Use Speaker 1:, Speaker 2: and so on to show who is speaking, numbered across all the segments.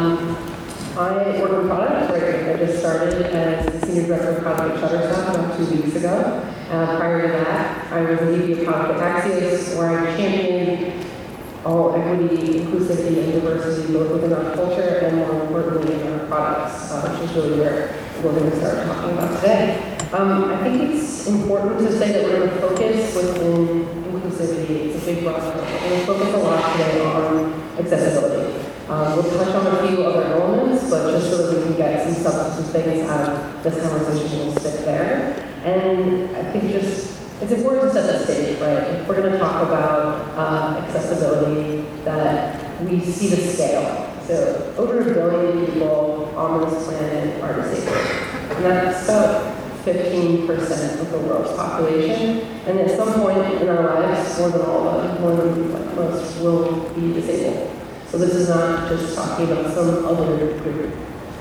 Speaker 1: I work in product. Right? I just started as the senior director of product at Shutterstock about 2 weeks ago. Prior to that, I was the VP of product at Axios, where I championed all equity, inclusivity, and diversity, both within our culture and, more importantly, in our products, which is really where we're going to start talking about today. I think it's important to say that we're going to focus within inclusivity. It's a big broad topic. We're going to focus a lot today on accessibility. We'll touch on a few other elements, but just so that we can get some substantive things out of this conversation, we'll stick there. And I think it's important to set the stage, right? If we're going to talk about accessibility, that we see the scale. So over 1 billion people on this planet are disabled. And that's about 15% of the world's population. And at some point in our lives, more than all of them, more than most, will be disabled. So this is not just talking about some other group.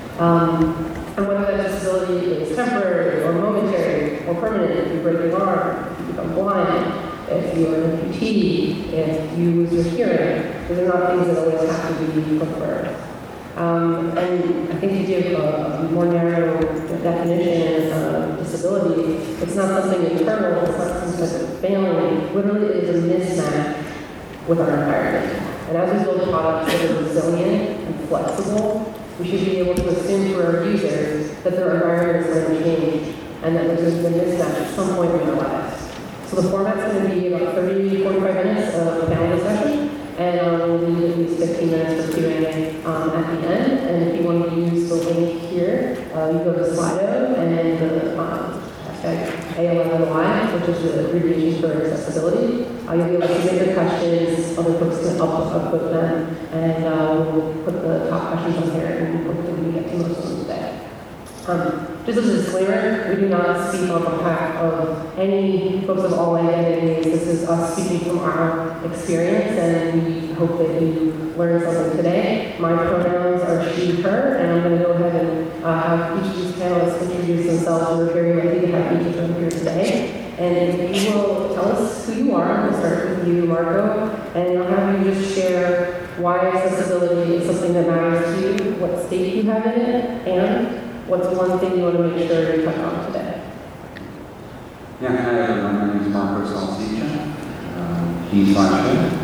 Speaker 1: And whether that disability is temporary or momentary or permanent, if you break your arm, if you become blind, if you're an amputee, if you lose your hearing, those are not things that always have to be from birth. And I think to give a more narrow definition of disability, it's not something internal, it's not some type of failing. Literally, it is a mismatch with our environment. And as we build products that are resilient and flexible, we should be able to assume for our users that their environment is going to change and that there's going to be a mismatch at some point in their lives. So the format's going to be about 30 to 45 minutes of a panel discussion, and we'll leave at least 15 minutes for Q&A at the end. And if you want to use the link here, you go to Slido and the hashtag A11Y, which is the abbreviation for accessibility. You'll be able to submit your questions, other folks can upvote them, and we'll put the top questions on here and hopefully we get to most of them today. Just as a disclaimer, we do not speak on behalf of any folks of all identities. This is us speaking from our experience, and we hope that you learn something today. My pronouns are she, her, and I'm going to go ahead and have each of these panelists introduce themselves. We're very lucky to have each of them here today. And if you will tell us who you are, we'll start with you, Marco, and I'll have you just share why accessibility is something that matters to you, what stake you have in it, and what's one thing you want to make sure you touch on today?
Speaker 2: Yeah, hi everyone. My name is Marco Salsiccia, he/him.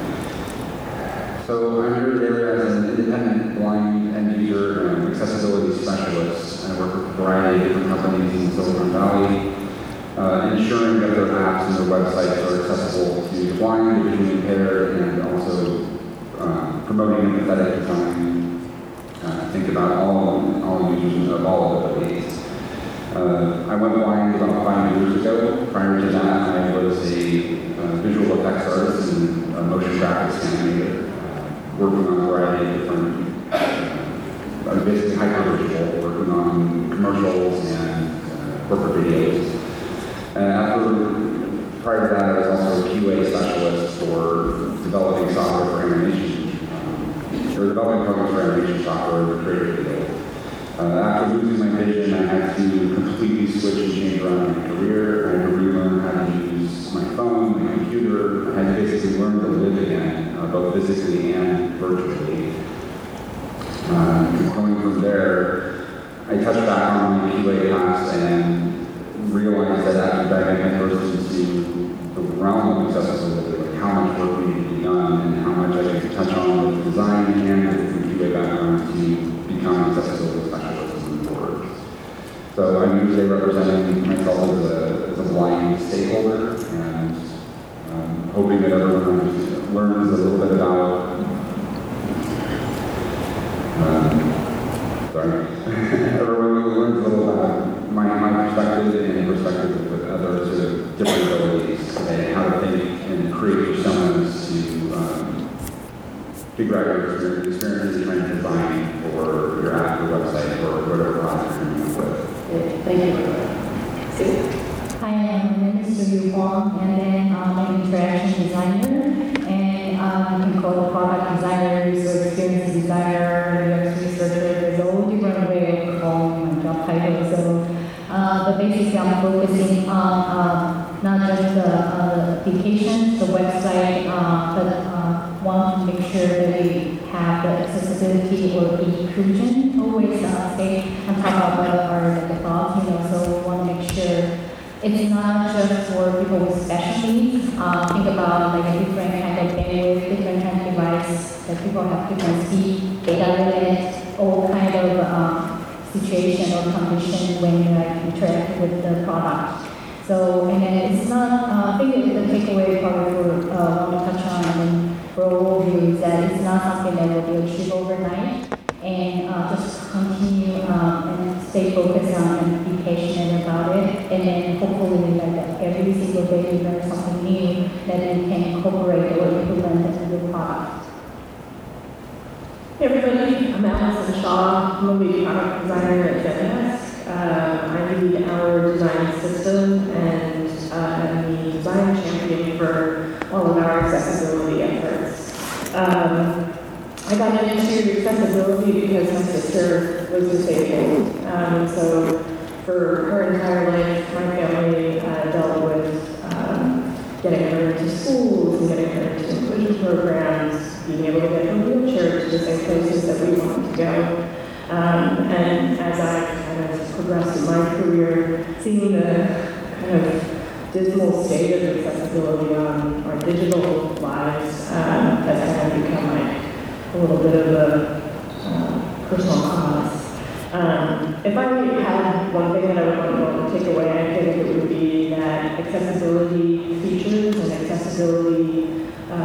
Speaker 2: So I'm here today as an independent blind end user and accessibility specialist. I work with a variety of different companies in Silicon Valley, ensuring that their apps and their websites are accessible to the blind, visually impaired, and also promoting empathetic design. Think about all users of all abilities. I went blind about 5 years ago. Prior to that, I was a visual effects artist and a motion graphics animator, working on a variety of different, basically hyper-visual, working on commercials and corporate videos. Prior to that, I was also a QA specialist for developing software for animation. Or developing programs for animation software in the creative field. After losing my vision, I had to completely switch and change around my career. I had to relearn how to use my phone, my computer. I had to basically learn to live again, both physically and virtually. Going from there, I touched back on my QA past and realized that after diving headfirst into the realm of accessibility, like how much work needed to be done and how much I could touch on with design and with the QA background to become an accessibility specialist moving forward. So I'm usually representing myself as a blind stakeholder and hoping that everyone learns a little bit about everyone learns a little about my perspective and the perspective with other sort of different abilities and how to think and create personas to figure out your experiences you're trying to design for your app, your website, or whatever project you're doing with.
Speaker 1: Thank you. Sue?
Speaker 3: Hi, my name is Sue Huang, and then I'm an interaction designer, and you can call it product designer, user experience designer, UX researcher. There's a whole different way of calling my job title. So, but basically, I'm focusing on not just the application, the website, but want to make sure that we have the accessibility or inclusion always stay on top of our like, thoughts, so we want to make sure it's not just for people with special needs. Think about like a different kind of bandwidth, different kind of device, that people have different speed, data limit, all kind of situation or condition when you interact with the product. So, and then it's not, I think the takeaway probably for want to touch on and for all of you is that it's not something that will be achieved overnight, and just continue and stay focused on and be patient about it, and then hopefully like every single day we learn something new that we can incorporate or implement into the product.
Speaker 1: Hey everybody, I'm Allison Shaw. I'm a lead product designer at ZenDesk. I lead our design system and am the design champion for all of our accessibility efforts. I got into accessibility because my sister was disabled. So for her entire life, my family dealt with getting her into schools and getting her into inclusion programs, being able to get her wheelchair to the same places that we wanted to go. And as I kind of progressed in my career, seeing the kind of dismal state of accessibility on our digital lives has kind of become like a little bit of a personal cause. If I had one thing that I would want to take away, I think it would be that accessibility features and accessibility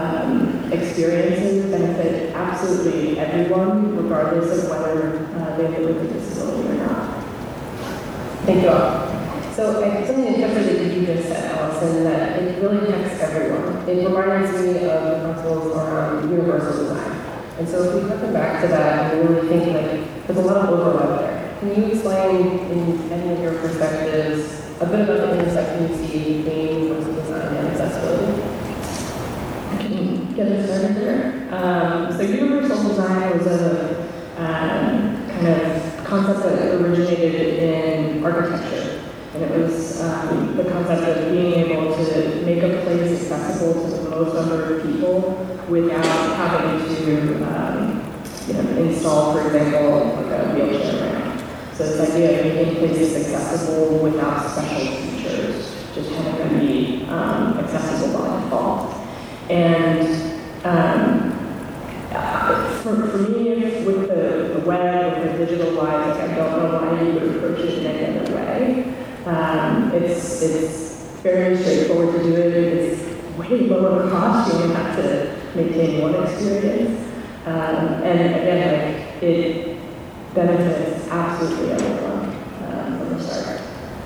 Speaker 1: experiences benefit absolutely everyone, regardless of whether they live with a disability or not. Thank you all. So something interesting that you just said, Allison, that it really affects everyone. It reminds me of the principles around universal design. And so if we come back to that and really think like there's a lot of overlap there. Can you explain in any of your perspectives a bit about the intersection you see between universal design and accessibility? I can get us started there. So universal design was a kind of concept that originated in architecture. And it was the concept of being able to make a place accessible to the most number of people without having to install, for example, like a wheelchair ramp. So this idea of making places accessible without special features, just having them be accessible by default. And for me, with the web, with the digital lives, like I don't know why you would approach it in any other way. It's very straightforward to do it. It's way lower cost. You only have to maintain one experience. And again, it benefits absolutely everyone from the start.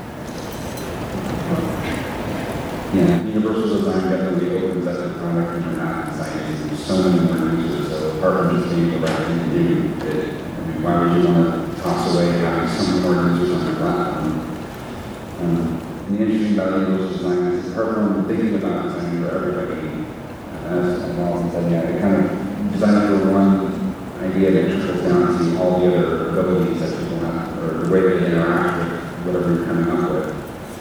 Speaker 2: Yeah, universal design definitely opens up the product and you're not designing to so many more users. So apart from just being the right thing to do, why would you want to toss away having so many more users on your platform? And the interesting about universal design is apart from thinking about designing for everybody, as Allison said, yeah, it kind of design for one idea that trickles down to all the other abilities that people have, or the way they interact with whatever you're coming up with.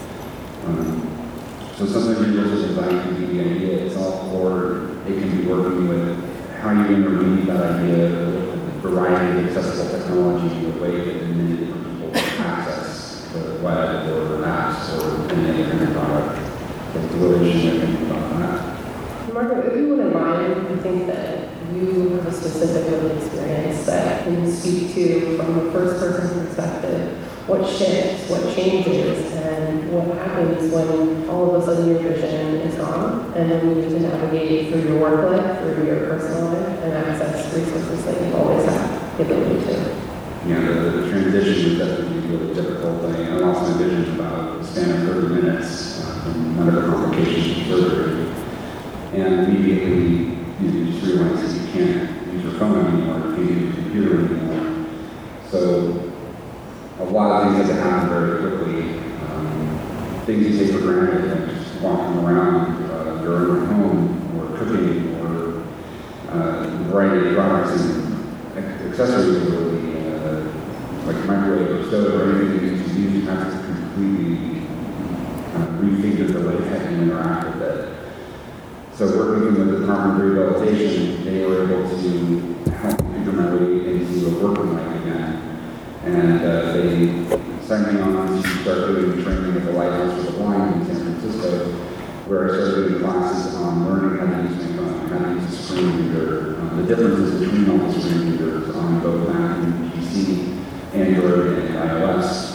Speaker 2: So sometimes universal design can be the idea itself, or it can be working with how you interweave that idea with a variety of accessible technology in a way that many different people can access the web or apps or any other kind of product. What's the relationship about that?
Speaker 1: Margaret, if you wouldn't mind, I think that you have a specific lived experience that can speak to, from a first-person perspective, what shifts, what changes, and what happens when all of a sudden your vision is gone, and then you need to navigate through your work life, through your personal life, and access resources that you always have the ability to.
Speaker 2: Yeah, the transition was definitely a really difficult thing. I lost my vision about the span of 30 minutes from medical complications of surgery. And immediately, you just realize that you can't use your phone anymore, you can't use your computer anymore. So, a lot of things have to happen very quickly. Things you take for granted, like just walking around your own home, or cooking, or a variety of products and accessories, or like microwave or stove or anything that you use, you have to completely refigure the way that you interact with it. So working with the Department of Rehabilitation, they were able to help me figure my way into a working life again. And they sent me on to start doing training at the Lighthouse for the Blind in San Francisco, where I started doing classes on learning how to use my phone, how to use a screen reader, the differences between all the screen readers on both Mac and PC, Android and iOS.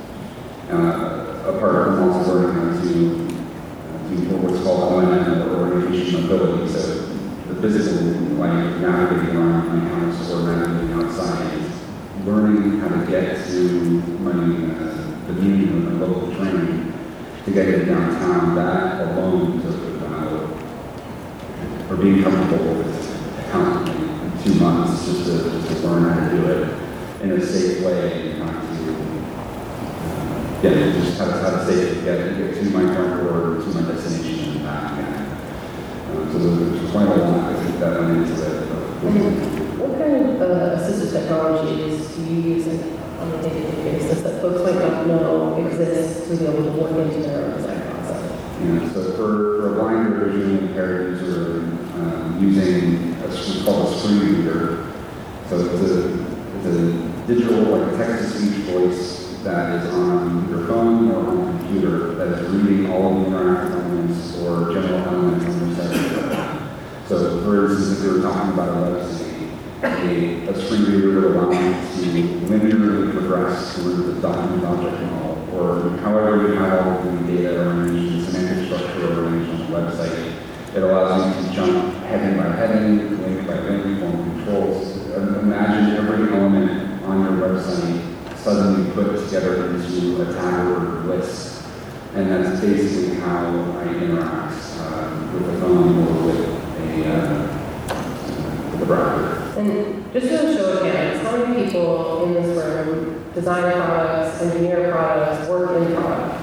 Speaker 2: Apart from also learning how to do what's called ONM, or orientation mobility, so the physical, like navigating around my house or navigating outside, is learning how to get to the meeting of my local train to get to downtown. That alone took about, or being comfortable with it, constantly 2 months just to learn how to do it in a safe way, and not to just how to safely get to my front door, to my destination and back again. So there's quite a lot I think that went into it.
Speaker 1: What kind of assistive technologies do you use on a day-to-day basis that folks might not know exist to be able to work into their own design process?
Speaker 2: Yeah, so for a blind or visually impaired user, using what's called a screen reader. So it's a digital, like text-to-speech voice that is on your phone or on a computer that is reading all of the interactive elements or general elements on your site. So, for instance, if we were talking about a website, a screen reader would allow you to linearly progress through the document object model, or however you have all of the data arranged, the semantic structure arranged on the website. It allows you to jump heading by heading, link by link, form controls. Imagine every element on your website suddenly put together into a tab or list. And that's basically how I interact with the phone or with the browser.
Speaker 1: And just to show of hands, how many people in this room design products, engineer products, work in product?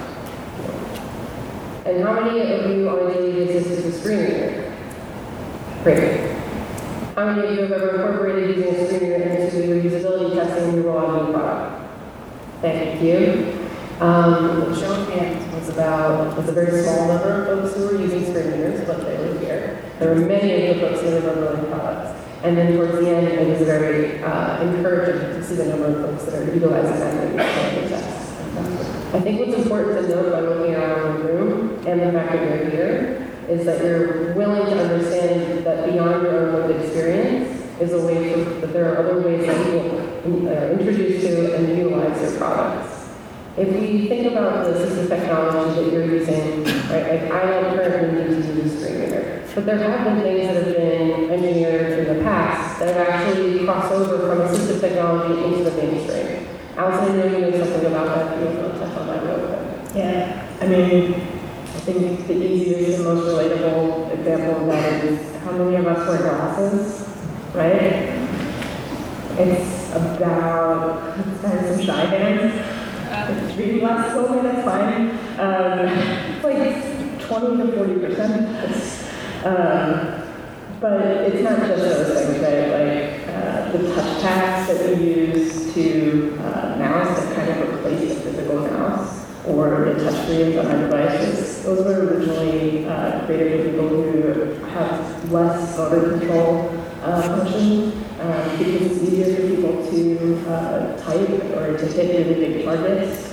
Speaker 1: And how many of you on a daily basis use a screen reader? Great. How many of you have ever incorporated using a screen reader into your usability testing when you roll out a new product? Thank you. The show of hands was a very small number of folks who were using screen readers, but they were here. There were many of the folks who were building products. And then towards the end, it was very encouraging to see the number of folks that are utilizing that in the test. I think what's important to note by looking around the room and the fact that you're here is that you're willing to understand that beyond your own lived experience is a way that there are other ways that people are introduced to and utilize your products. If we think about the assistive technology that you're using, right, like I don't currently need to use a screen reader, but there have been things that have been engineered in the past that have actually crossed over from assistive technology into the mainstream. Allison, I know you know something about that. You want to touch on that real quick?
Speaker 4: Yeah, I mean, I think the easiest and most relatable example of that is how many of us wear glasses, right? It's about, it's kind of some shy hands. It's reading glasses only, that's fine. It's like 20 to 40%. But it's not just those things, right? Like the touch pads that we use to mouse that kind of replace the physical mouse, or the touch screens on our devices. Those were originally created for people who have less motor control function, because it's easier for people to type or to hit really big targets.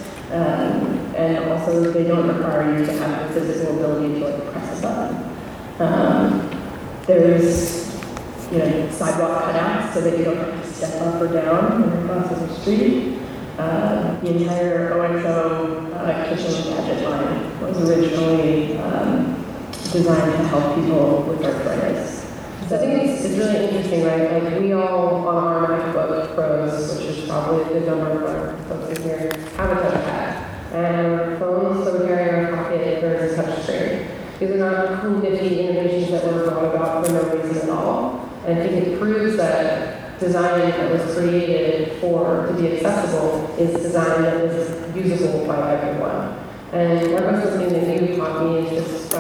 Speaker 4: And also they don't require you to have the physical ability to like press a button. There's sidewalk cutouts so that you don't have to step up or down when you're crossing the street. The entire OXO kitchen gadget line was originally designed to help people with arthritis.
Speaker 1: So I think it's really interesting, right? Like we all on our MacBook Pros, which is probably the number of our folks in here, have a touchpad. And our phones, so we carry in our pocket, there's a touch screen. These are not cool, nifty innovations that were brought about for no reason at all. And I think it proves that design that was created to be accessible is design that is usable by everyone. And one of the things that you taught me is just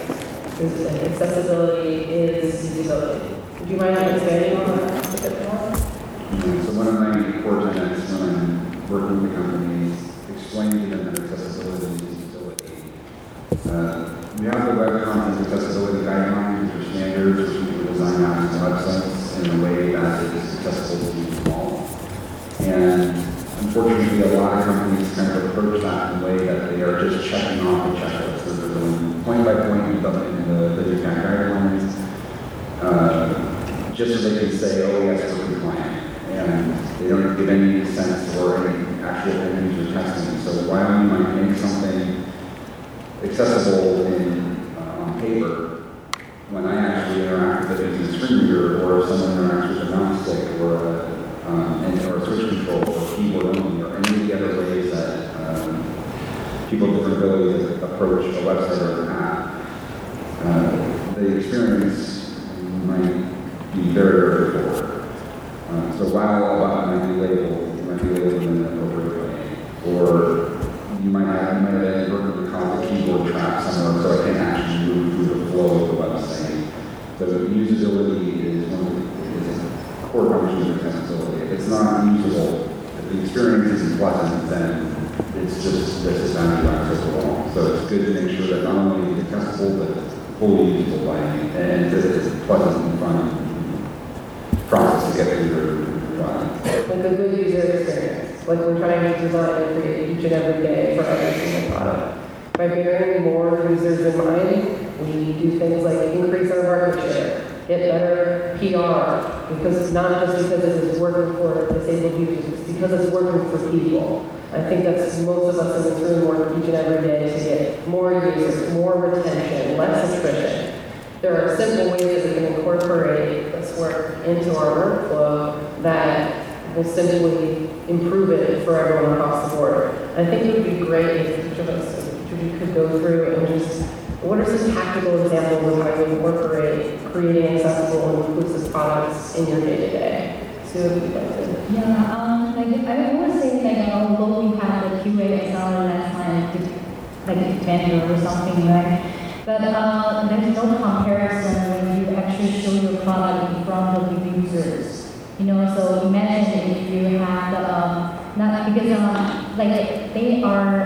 Speaker 1: accessibility is usability. Would you mind expanding on that a bit more?
Speaker 2: So one of my core tenets when I'm working with companies, explaining to them that accessibility is usability. We have the Web Content Accessibility Guidelines And unfortunately, a lot of companies kind of approach that in a way that they are just checking off a checklist. So they're going point by point in the discount guidelines, just so they can say, oh yes, we're compliant. And they don't give any sense or any actual end user testing. So while you might make something accessible on paper, when I actually interact with it using a screen reader, or if someone interacts with a mouse stick or a switch control or keyboard only, or any of the other ways that people with different abilities approach a website or an app, the experience might be very, very poor. So while a button might be labeled, it might be labeled in an appropriate way, or you might have inadvertently caused a keyboard trap somewhere so it can actually move through the flow of the website. So usability is a core function of accessibility. If it's not usable, if the experience isn't pleasant, then it's just bound to accessible. So it's good to make sure that not only is it accessible, but fully usable by any, and that it's a pleasant and fun process to get through your product.
Speaker 1: Like a good user experience. Like we're trying to design and create each and every day for every single product. By bearing more users in mind, we do things like increase our market share, get better PR, because not just because it is working for disabled users, it's because it's working for people. I think that's most of us in this room work each and every day to get more users, more retention, less attrition. There are simple ways that we can incorporate this work into our workflow that will simply improve it for everyone across the board. I think it would be great if each of us could go through and just, what are some tactical examples of how you incorporate creating accessible and inclusive products in your day-to-day? Sue, if you'd like to.
Speaker 3: Yeah, I want to say although we have the QA examiner last time, like vendor or something, right? But there's no comparison when you actually show your product in front of the users. So imagine if you have not because they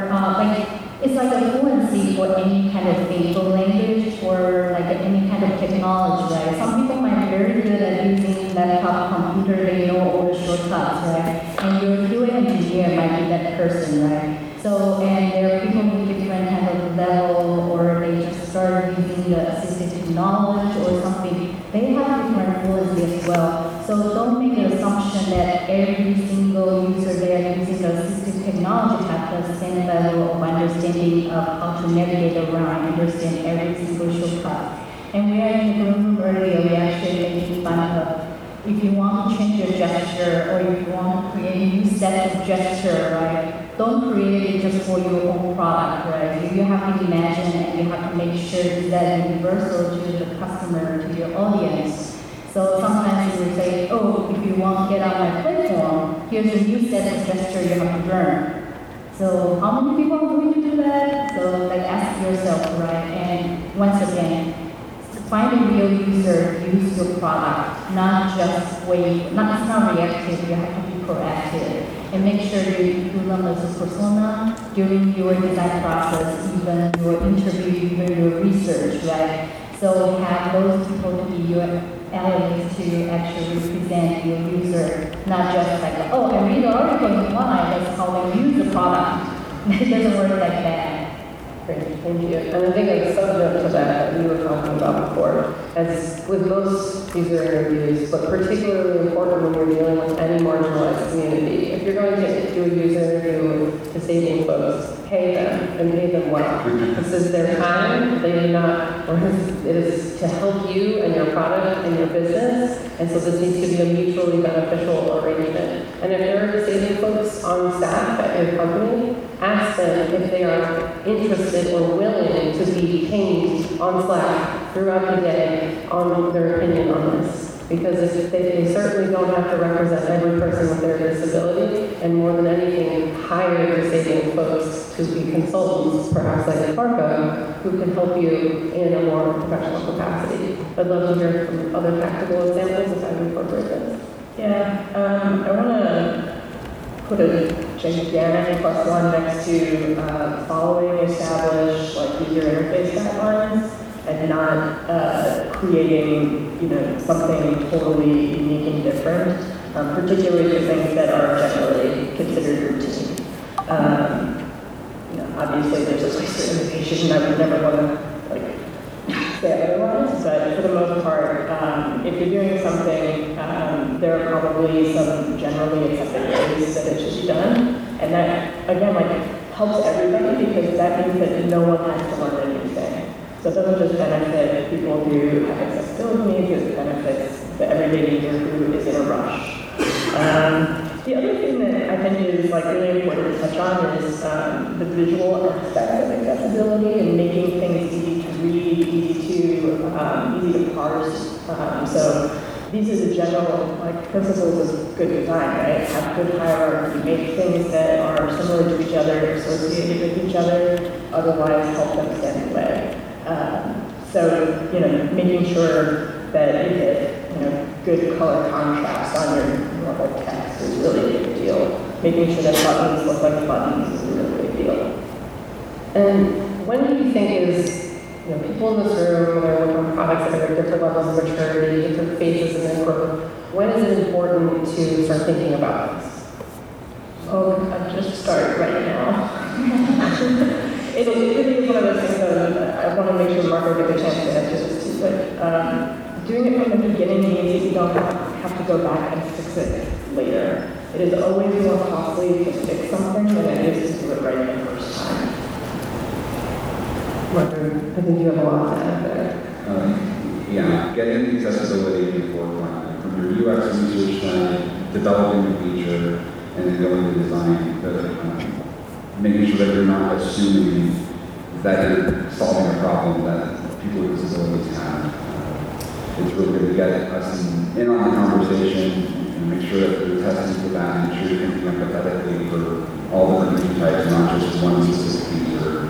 Speaker 3: are it's like a fluency for any kind of facial language or any kind of technology, right? Some people might be very good at using laptop, computer, they know all the shortcuts, right? And your QA engineer might be that person, right? So, and there are people with different kind of level, or they just start using the assistive knowledge or something. They have different fluency as well. So don't make the assumption that every single user there using the assistive technology have the same level of understanding of how to navigate around, understand every single shortcut. And we are in the room earlier, we actually making fun of if you want to change your gesture or if you want to create a new set of gesture, right? Don't create it just for your own product, right? You have to imagine and you have to make sure that universal to the customer, to your audience. So sometimes you will say, oh, if you want to get on my platform, here's a new set of gesture you have to learn. So how many people are going to do that? So ask yourself, right? And once again, find a real user, use your product, not just wait, it's not reactive, you have to be proactive. And make sure you learn as a persona during your design process, even your interview, even your research, right? So have those people to be your allies to actually represent your user, not just oh, I read the article online, that's how I use the product. It doesn't work like that.
Speaker 1: Great, thank you. And I think a subject to that we were talking about before, as with most user interviews, but particularly important when you're dealing with any marginalized community. If you're going to do a user interview with disabled folks, pay them and pay them well. This is their time. They do not, or it is to help you and your product and your business. And so this needs to be a mutually beneficial arrangement. And if there are disabled folks on staff at your company, ask them if they are interested or willing to be pinged on Slack throughout the day on their opinion on this. Because they certainly don't have to represent every person with their disability, and more than anything, hire disabled folks to be consultants, perhaps like Farco, who can help you in a more professional capacity. I'd love to hear from other practical examples of how you incorporate this.
Speaker 4: Yeah, I want to put a gigantic +1 next to following established user interface guidelines and not creating something totally unique and different, particularly for things that are generally obviously there's a place for innovation, and I would never want to like say otherwise, but for the most part, if you're doing something, there are probably some generally accepted ways that it should be done, and that, again, like, helps everybody, because that means that no one has to learn a new thing. So it doesn't just benefit people who have accessibility needs, it benefits the everyday user who is in a rush. The other thing that I think is like really important to touch on is the visual aspect of accessibility and making things easy to read, easy to parse. So these are the general like principles of good design, right? Have good hierarchy, make things that are similar to each other, associated with each other, otherwise help them stand in the way. So making sure that you get good color contrast on your normal text is really a big deal. Making sure that buttons look like buttons is a really big deal.
Speaker 1: And when do you think is, people in this room, they're working on products that are at different levels of maturity, different phases of their growth, when is it important to start thinking about this?
Speaker 4: Oh, I've just started right now. It really is one of those things that I want to make sure Marco gets a chance to answer this too, but doing it from the beginning means that you don't have to go back and fix it later. It is always more costly to fix something than it is to do it right the first time.
Speaker 1: Marco, I think you have a lot to add there.
Speaker 2: Getting the accessibility in the forefront from your UX research side, developing the feature, and then going to design. Making sure that you're not assuming that you're solving a problem that people with disabilities have. It's really good to get us in on the conversation and make sure that you're testing for that, make sure you're thinking empathetically for all the different types, not just one specific feature.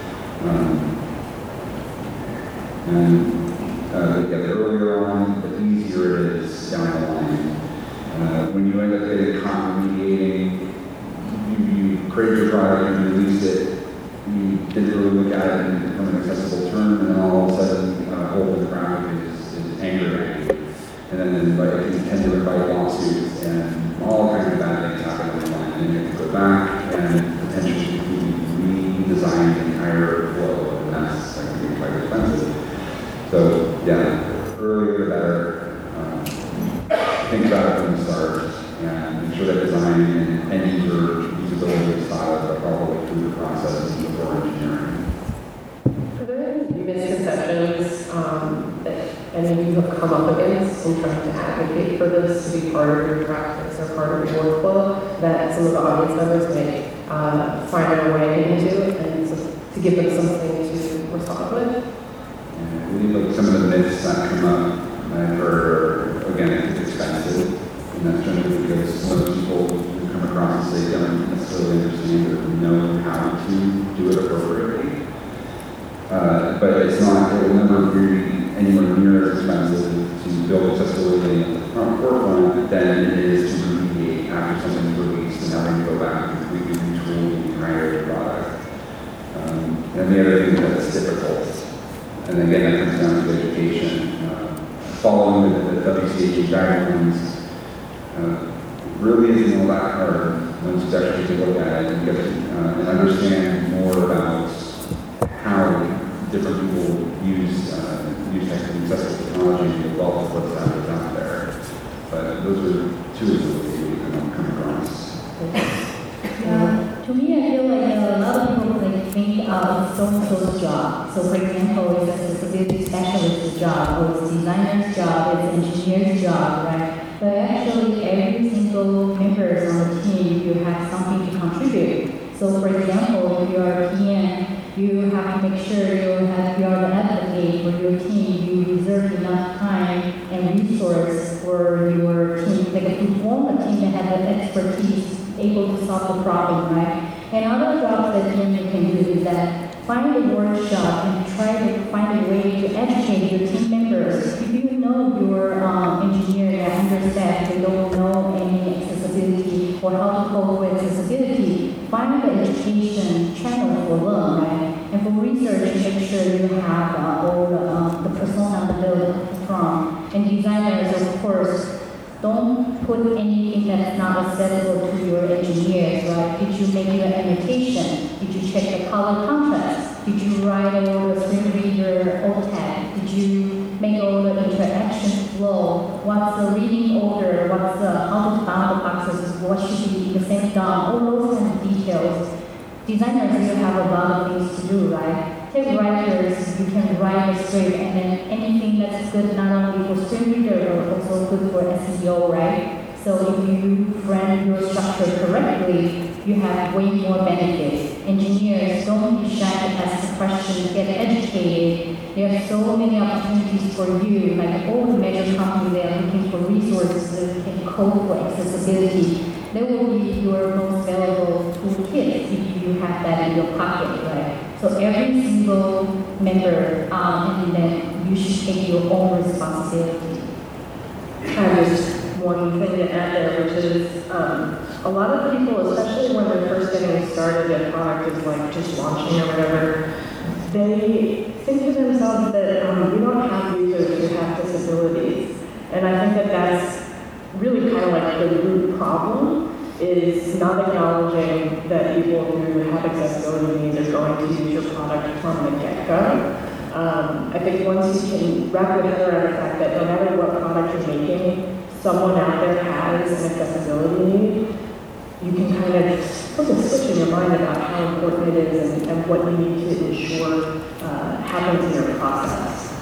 Speaker 2: The earlier on, the easier it is down the line. When you end up getting remediating, you create your product, you release it, you didn't really look at it from an accessible term, and then all of a sudden, a whole of the graphic is anger at you. And then you tend to invite lawsuits, and all kinds of bad things happen online. And you have to go back and potentially redesign the entire flow, and that's going to be quite expensive. So, earlier the better. Think about it from the start, and make sure that design and end user usability styles are all the way through the process before engineering.
Speaker 1: Are there any misconceptions that any of you have come up against in trying to advocate for this to be part of your practice or part of your workflow that some of the audience members may find their way into, and so to give them something to respond with?
Speaker 2: And I believe some of the myths that come up again, it's expensive, and that's generally because most people who come across this, they don't necessarily understand or know how to do it appropriately. But it's not, it will never be anywhere near as expensive to build accessibility in the forefront than it is to remediate after something's released and having to go back and completely retool the entire product. And the other thing that's difficult, and again, that comes down to education. Following the WCAG guidelines really isn't all that hard once you actually take a look at it and get and understand more about how different people use accessible technology to develop what's out there. But those are two of the ways we can come across.
Speaker 3: To me, I feel like a lot of people think it's so-and-so's job. So, for example, it's a accessibility specialist's job, or it's a designer's job, it's an engineer's job, right? But actually, every single member on the team, you have something to contribute. So, for example, if you are a PM, you have to make sure you are the advocate for your team. You reserve enough time and resource for your team, like to form a team that has the expertise able to solve the problem, right? And other jobs that you can do is that find a workshop and try to find a way to educate your team members. If you know your engineer and understand they don't know any accessibility or how to cope with accessibility, find the education channel for them, right? And for research, make sure you have all the persona to build from. And designers, of course, don't put anything that's not accessible to your engineers, right? Did you make your annotation? Did you check the color contrast? Did you write all the screen reader alt tag? Did you make all the interaction flow? What's the reading order? What's the how to bound the boxes? What should be in the same DOM? All those kind of details. Designers really have a lot of things to do, right? Tech writers, you can write a script and then anything that's good not only for screen reader but also good for SEO, right? So if you frame your structure correctly, you have way more benefits. Engineers, don't be shy to ask the question, get educated. There are so many opportunities for you, like all the major companies, they are looking for resources that can code for accessibility. That will be your most valuable toolkit if you have that in your pocket, right? So every single member, and then you should take your own responsibility.
Speaker 4: I just one thing to add there, which is a lot of people, especially when they're first getting started and product is like just launching or whatever, they think to themselves that we don't have users who have disabilities. And I think that that's really kind of like the root problem, is not acknowledging that people who have accessibility needs are going to use your product from the get-go. I think once you can wrap your head around the fact that no matter what product you're making, someone out there has an accessibility need, you can kind of put a switch in your mind about how important it is and what you need to ensure happens in your process.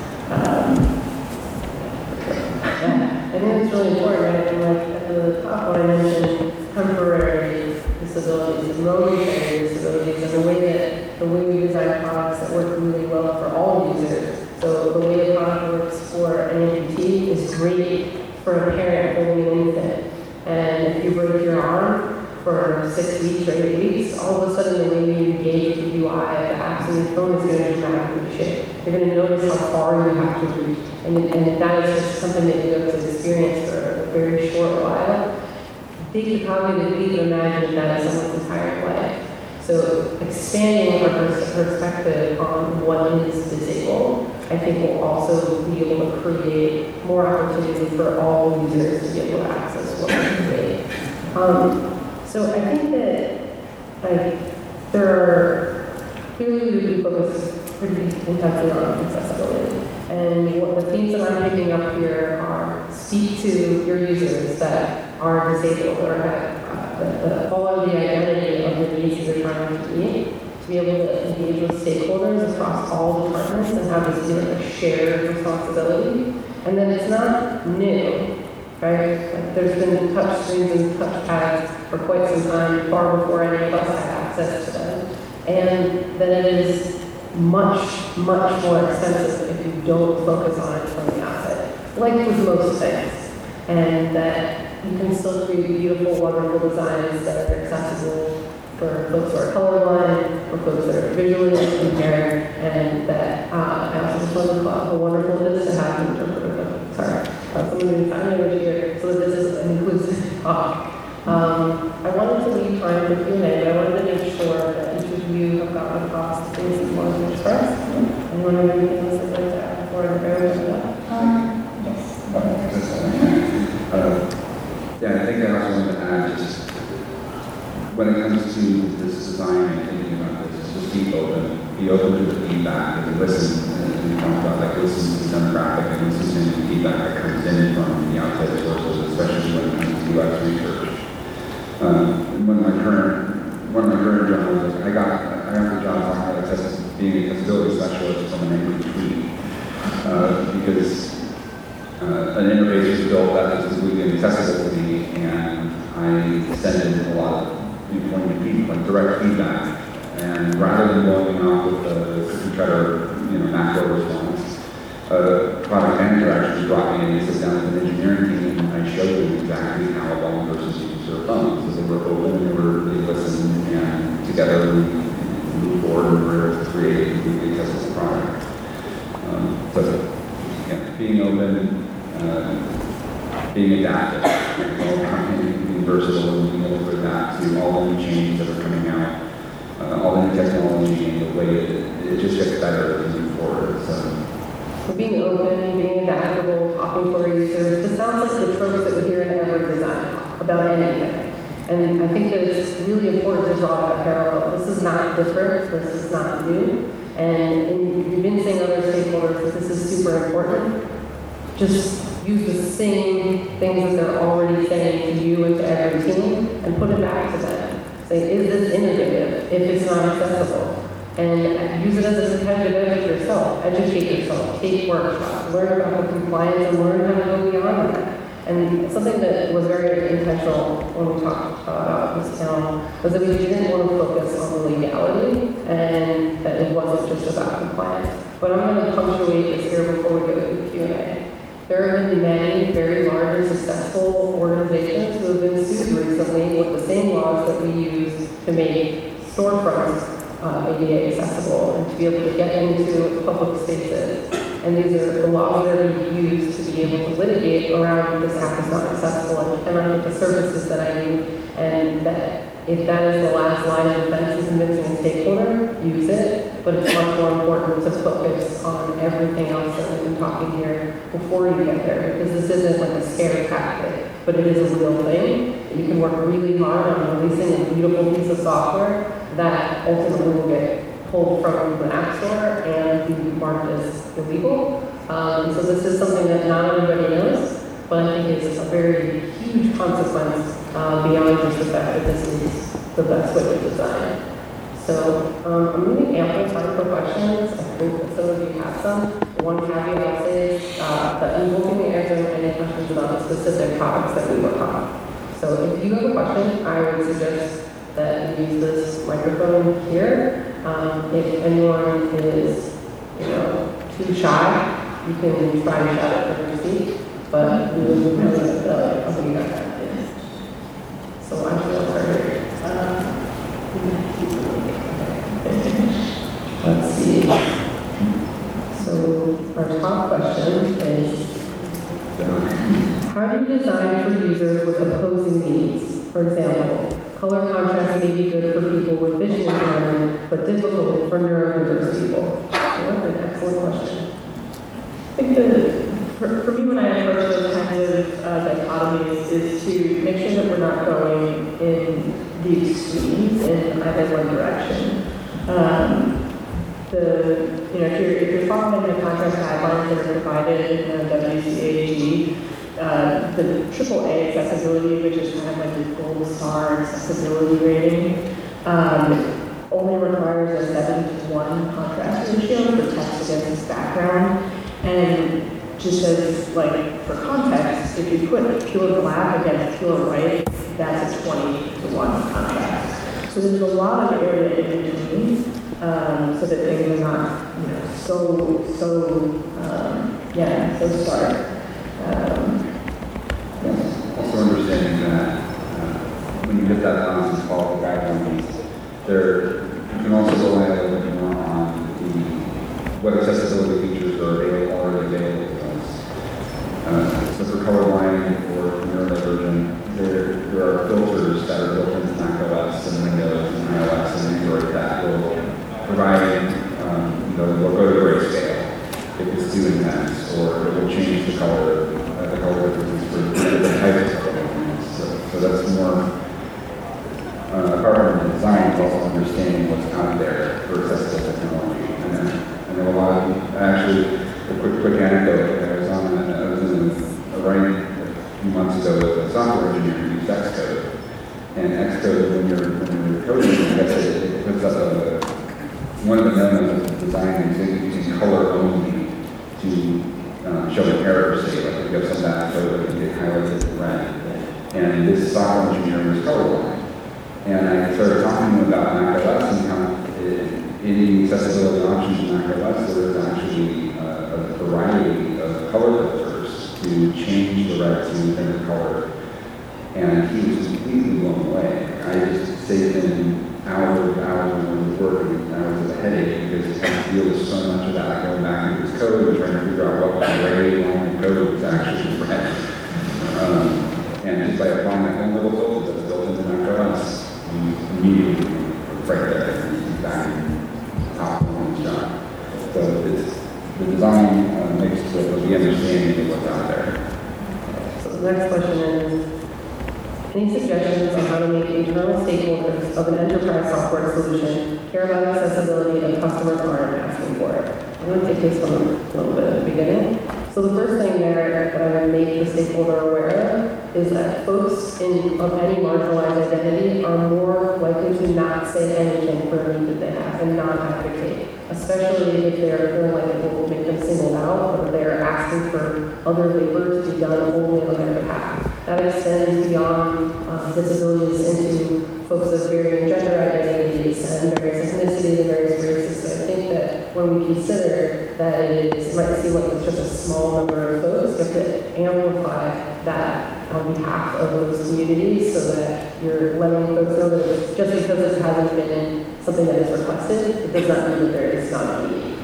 Speaker 1: Yeah, I think it's really important, right? And like at the top when I mentioned temporary disabilities and momentary disabilities, and the way we design products that work really well for all users. So the way a product works for an amputee is great for a parent holding an infant. And if you break your arm for 6 weeks or 8 weeks, all of a sudden the way you engage with the UI of the apps on your phone is going to dramatically shift. You're going to notice how far you have to reach. And that is just something that you have to experience for a very short while. Think of how you can imagine that as someone's entire life. So expanding our perspective on what is disabled, I think will also be able to create more opportunity for all users to be able to access what we create. So I think that there are clearly we focus pretty intensely on accessibility. And what the themes that I'm picking up here are speak to your users that are disabled or that follow the identity of the needs that you're trying to meet, to be able to engage with stakeholders across all departments and have this like a shared responsibility. And then it's not new, right? Like there's been touch screens and touch pads for quite some time, far before any of us had access to them. And that it is much, much more expensive if you don't focus on it from the outset, like with most things. And that you can still create beautiful, wonderful designs that are accessible for folks who are colorblind, for folks that are visually impaired, and that I also just want to call how wonderful it is to have an interpreter. Sorry, someone who's sign language here, so that this is an inclusive talk. I wanted to leave time for Q&A, but I wanted to make sure that each of you have gotten across the things that you want to express. Anyone have anything else they'd like to add before I go into that?
Speaker 2: Yeah, I think I also wanted to add just when it comes to this design and thinking about this, just be open to the feedback and listen. And we talked about like listen to the demographic and listen to the feedback that comes in from the outside sources, especially when it comes to UX research. One of my current jobs, I got the job talking about being an accessibility specialist from an angry tweet because an interface was built that was completely inaccessible to me, and I sent in a lot of pointed feedback, like direct feedback, and rather than going off with the cookie cutter, macro response, product manager actually brought me in and sat down with an engineering team, and I showed them exactly how a blind person uses their phones. So they were open, they listened, and together we moved forward and were able to create a completely accessible product. Being open, being adaptive, being versatile, and being able to adapt to all the new changes that are coming out, all the new technology, and the way it just gets better as we move forward.
Speaker 1: So being open, being adaptable, talking for users, this sounds like the tropes that we hear in every design. about anything. And I think that it's really important to draw that parallel. This is not different, this is not new. And you've been saying other stakeholders that this is super important. Just use the same things that they're already saying to you and to every team and put it back to them. Say, is this innovative if it's not accessible? And use it as a competitive edge yourself. Educate yourself, take workshops, learn about the compliance and learn how to go beyond that. And something that was very intentional when we talked about this panel was that we didn't want to focus on the legality and that it wasn't just about compliance. But I'm going to punctuate this here before we go to the Q&A. There have been many very large and successful organizations who have been sued recently with the same laws that we use to make storefronts ADA accessible and to be able to get into public spaces. And these are the laws that are used to be able to litigate around this app is not accessible and cannot get the services that I need, and that if that is the last line of defense is convincing a stakeholder, use it, but it's much more important to focus on everything else that we've been talking here before you get there, because this isn't like a scare tactic, but it is a real thing. You can work really hard on releasing a beautiful piece of software that ultimately will get pulled from the App Store and be marked as illegal. So this is something that not everybody knows, but I think it's a very huge consequence beyond just the fact that this is the best way to design. So I'm leaving ample time for questions. I think that some of you have some. One caveat I'll say is that we won't be answering any questions about the specific topics that we work on. So if you have a question, I would suggest that you use this microphone here. If anyone is, too shy, you can try to shout it from your seat, but we will know that the company that is. So I'm going to start here. Let's see. So our top question is, how do you design for users with opposing needs? For example, color contrast may be good for people with vision impairment, but difficult for neurodiverse people. What an excellent question.
Speaker 4: I think that for me, when I approach those kinds of dichotomies, is to make sure that we're not going in the extremes in either one direction. If you're following the contrast guidelines that are provided in the WCAG, the AAA accessibility, which is kind of like the gold star accessibility rating, only requires a 7:1 contrast ratio for text against background. And just as like for context, if you put pure black against pure white, that's a 20:1 contrast. So there's a lot of area in between, so that things are not, so stark.
Speaker 2: Also understanding that when you get that balance and follow the guidelines, you can also rely a little bit more on what accessibility features are already available to us. So for colorblind or neurodivergent, there are filters that are built into macOS and Windows and iOS and Android that will provide, will go to grayscale if it's too intense, or it will change the color differences for different types of color. So that's more part of the design is also understanding what's out there for accessible technology. And then a lot of, actually, a quick anecdote, I was in a writing a few months ago with a software engineer who used Xcode. And Xcode, when you're coding, I guess it puts up one of the memos of design is using color only to show an error state, like if you have some bad code that can get highlighted in red. And this software engineer was colorblind. And I started talking to him about macOS and how in the accessibility options in macOS, there is actually a variety of color filters to change the red to a different color. And he was completely blown away. I just saved him hours when he was working, hours of a headache, because he had to deal with so much of that, going back into his code and trying to figure out what the gray line of code was actually red. And just by applying that one little filter that's built into macOS, immediately right there, back in top performance job. So the design makes the understanding of what's out there.
Speaker 1: So the next question is, Any suggestions on how to make internal stakeholders of an enterprise software solution care about accessibility and customers aren't asking for it? I'm going to take this from a little bit at the beginning. So the first thing there that I would make the stakeholder aware of is that folks of any marginalized identity are more likely to not say anything for a need that they have and not advocate, especially if they're feeling like it will make them singled out or they're asking for other labor to be done only on their behalf. That extends beyond disabilities into folks of varying gender identities and various ethnicities and various races. So I think that when we consider that it might seem like it's just a small number of folks, you have to amplify that on behalf of those communities so that you're letting folks know that just because it hasn't been something that is requested, it does not mean that there is not a need.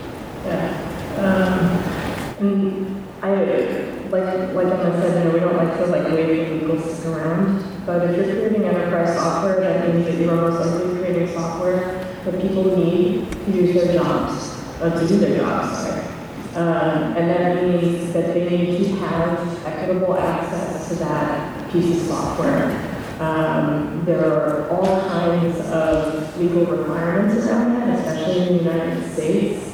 Speaker 4: Yeah. And like Emma said, we don't like to wait for people to stick around. But if you're creating enterprise software, that means that you're most likely creating software that people need to use their jobs, to do their jobs, sorry. And that means that they need to have equitable access to that piece of software. There are all kinds of legal requirements around that, especially in the United States.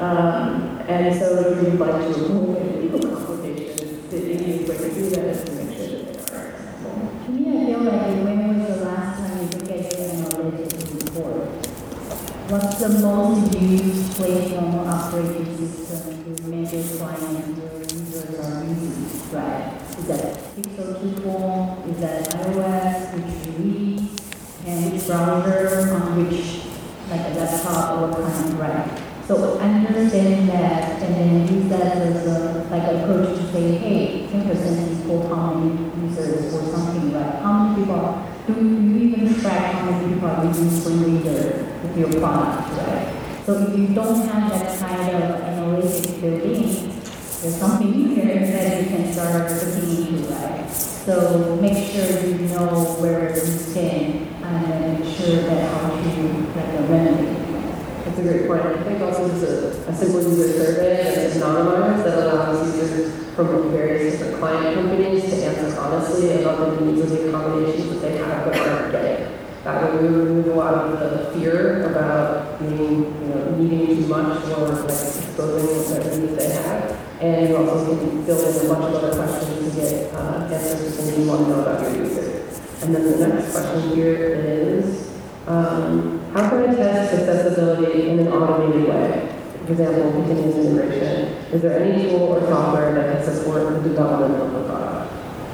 Speaker 4: And so if you'd like to avoid legal complications, the easiest way to do that is to make sure that they are accessible.
Speaker 3: To me, I feel like when was the last time you could get an analytics report? What's the most used platform or operating system to measure clients or users are using, right? Is that Pixel 2.0? Is that iOS, which you read? And which browser, on which, like a desktop or what kind, right? So understand that and then use that as a approach to say, hey, 10% is for how many users or something, right? How many people do you even track how many people are using Screen Reader with your product, right? So if you don't have that kind of analytics built in, there's something here that you can start looking into, right? So make sure you know where you stand and then make sure that how to remedy.
Speaker 1: That's a great point. I think also just a simple user survey that's anonymized that allows users from various different client companies to answer honestly about the needs of the accommodations that they have but aren't getting. That would remove a lot of the fear about being, needing too much or exposing whatever needs they have. And you also can build in a bunch of other questions to get answers to things you want to know about your user. And then the next question here is, how can I test accessibility in an automated way? For example, continuous integration. Is there any tool or software that can support the development of the product?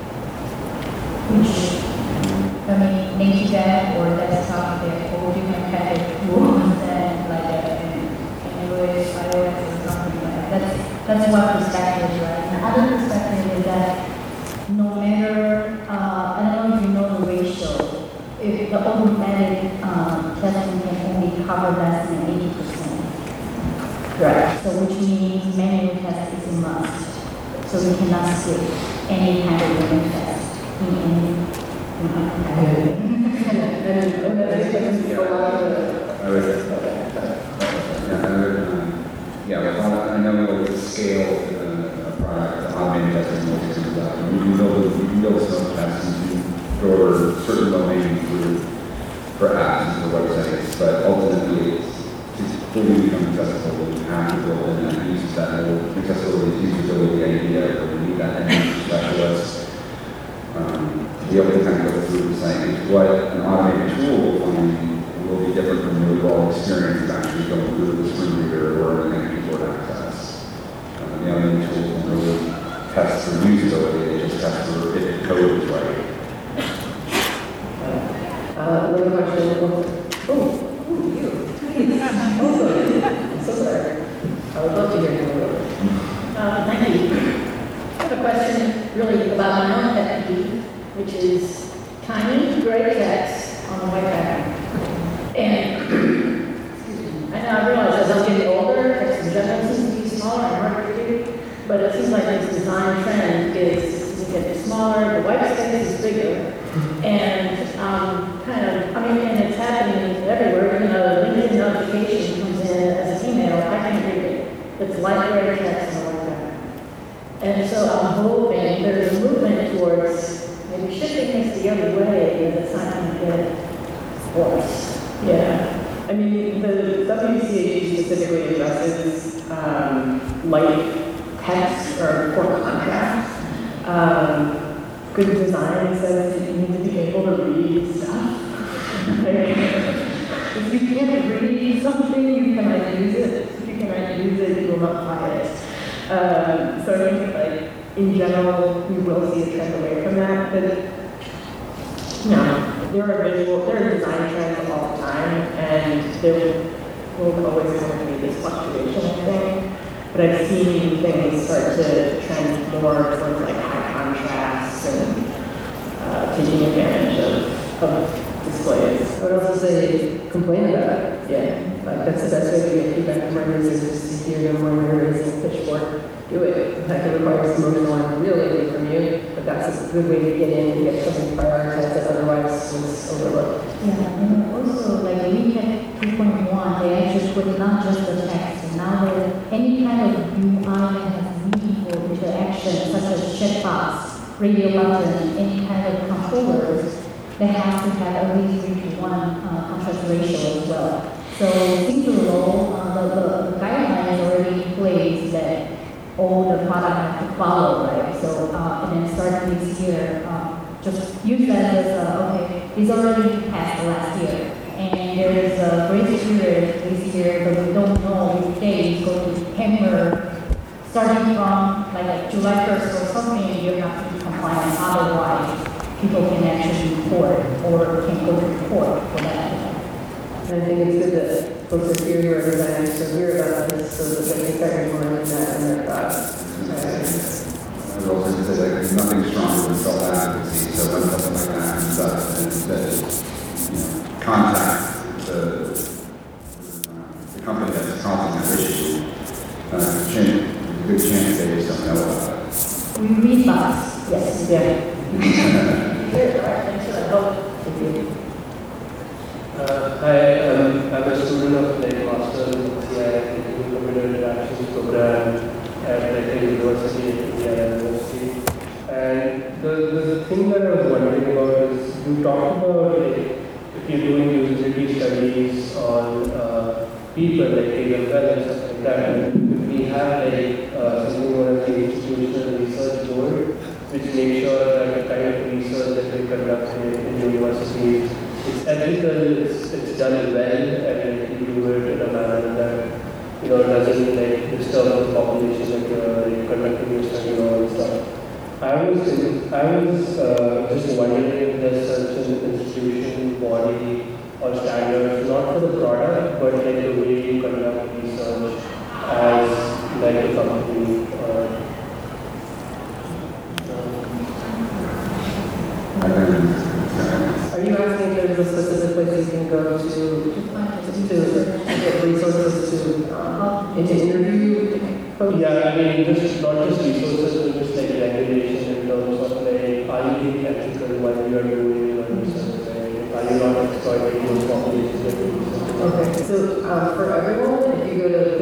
Speaker 3: Native app or desktop, there are all different kind of tools and Android, iOS, or something like that. That's one perspective, right? And other perspective is that no matter, I don't know if you know the ratio, if the automatic testing can only cover less than 80%. Right. So which means manual test is a must. So we cannot skip any kind of unit test in any.
Speaker 2: I know with scale a product, automated testing will take some time. You can build some tests and you throw certain domain through for apps and for websites, but ultimately it's fully become accessible. You have to build in that use that whole accessibility, usability idea, where you need that end specialist. To be able to kind of go through the site. What an automated tool will find will be different from the overall experience of actually going through the screen reader or looking at keyboard access. The automated tools don't really test for usability, they just test for if the code is right.
Speaker 1: Another question. You. I'm so sorry. I would love to hear more.
Speaker 5: Thank you. I have a question really about my own pet peeve, which is tiny gray text on a white background. And excuse me, I realize as I'm getting older, text in general seems to be smaller and harder to read, but it seems like this design trend is to get smaller, the white space is bigger, and and it's happening everywhere. LinkedIn notification comes in as an email, I can read it. It's light gray text on a white background. And so I'm hoping there's a movement towards maybe shifting this the other way voice.
Speaker 4: Yeah, I mean, the WCAG specifically addresses, light text or important contrast. Good design says that you need to be able to read stuff. Like, if you can't read something, you cannot use it. If you cannot use it, you will not buy it. So I think, like, in general, we will see a trend away from that, but no, there are design trends all the time, and there will always kind of be this fluctuation thing. But I've seen things start to trend more towards like high contrast and taking advantage of displays.
Speaker 1: I would also say complain about it. Yeah, like that's the best way to get feedback from our users is to hear them when they're raising a pitchfork. Do it. In fact, it requires emotional and real labor from you, but that's a good way to get in and get something prioritized that otherwise was overlooked.
Speaker 3: Yeah, and also like WCAG 2.1, they actually put not just the text, and now any kind of UI that has meaningful interaction, such as checkbox, radio button, any kind of controllers, they have to have at least 3:1 contrast ratio as well. So single role, the guidelines already in place that all the product have to follow, right? So, and then starting this year, just use that as, okay, it's already passed last year. And there is a grace period this year, but we don't know which day is going to hammer, starting from like July 1st or something, you have to be compliant, otherwise people can actually report or can go to court for that.
Speaker 1: And I think it's good that folks are here who are designers to hear about this so that they can start implementing that in their thoughts.
Speaker 2: I would also say like there's nothing stronger than self-advocacy. So when something like that comes up, and that contact the company that's causing that issue, there's a good chance they just don't know about it.
Speaker 3: We read box, yes.
Speaker 1: Yeah.
Speaker 5: Here, right, thanks for that help.
Speaker 1: Thank you.
Speaker 6: Hi, I'm a student of like Master's in CII Computer Interactions program at like University at Indiana University. And the thing that I was wondering about is you talked about like if you're doing usability studies on people like KML and stuff like that. And we have like something known as the Institutional Research Board, which makes sure that the kind of research that we conduct in universities, it's ethical, it's done well, and you do it in a manner that doesn't like disturb the population like you're conducting your study and all this stuff. I was just wondering if there's such an institution, body, or standards, not for the product, but like the way you conduct research as like a company.
Speaker 1: Are you asking if there's a specific place you can go to get resources to interview folks?
Speaker 6: Yeah, I mean, just not just resources, but just like regulation in terms of like, are you being ethical while you are doing your research? Are you not exploiting those populations that you research?
Speaker 1: Okay, so for everyone, if you go to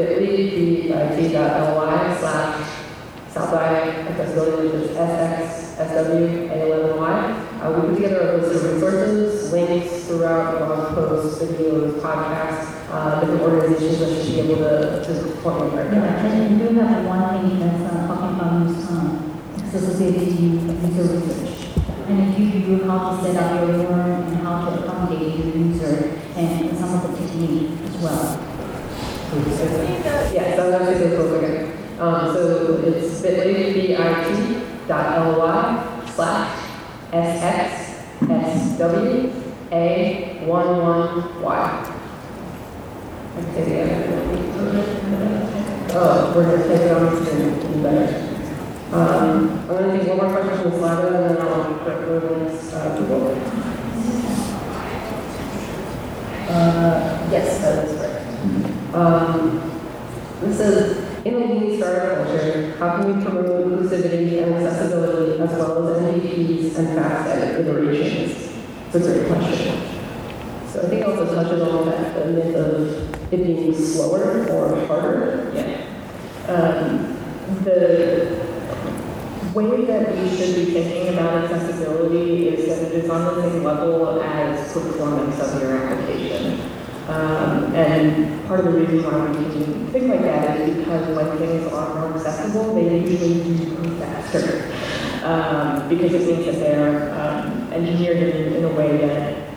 Speaker 1: bit.ly/Southby accessibility, which is SXSW we put together a list of resources, links throughout blog posts, videos, podcasts, different organizations that should be able to point you right
Speaker 3: Yeah,
Speaker 1: now.
Speaker 3: and you do have one thing that's talking about accessibility user research. And it gives you how to set up your work and how to accommodate your user and some of the technique as well.
Speaker 1: Yes, that was actually so cool again. So it's bit.ly/SXSWA11Y. I can say the other. Oh, we're going to take it on the screen better. I'm going to take one more question from the slide and then I'll quick movements to Google. Yes, that is right. This says, in a lean startup culture, how can we promote inclusivity and accessibility as well as MVPs and fast iterations? It's a great question. So I think it also touches on that, the myth of it being slower or harder. Yeah.
Speaker 4: way that we should be thinking about accessibility is that it is on the same level as performance of your application. And part of the reason why we can think like that is because when things are more accessible, they usually do move faster. Because it means that they're engineered in a way that